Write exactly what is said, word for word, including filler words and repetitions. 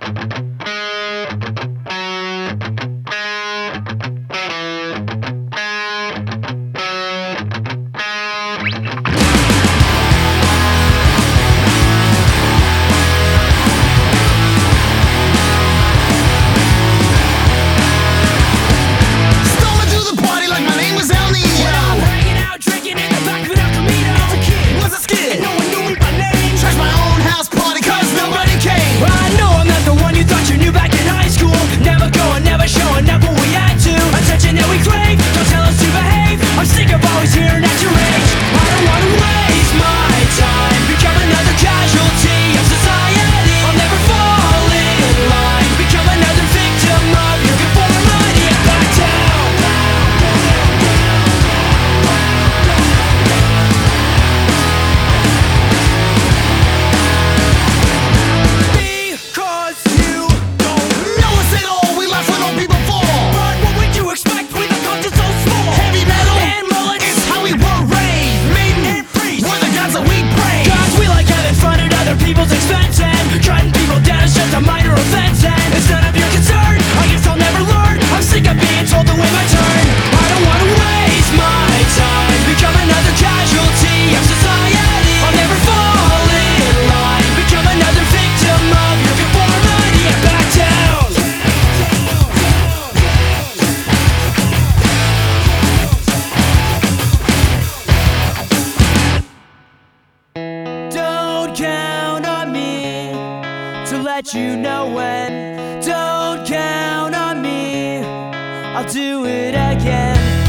People's expense and trying people down is just a minor offense, and it's none of your concern. I guess I'll never learn. I'm sick of being told to wait my turn. I don't wanna waste my time, become another casualty of society. I'll never fall in line, become another victim of your conformity and back down. Don't count to let you know when. Don't count on me, I'll do it again.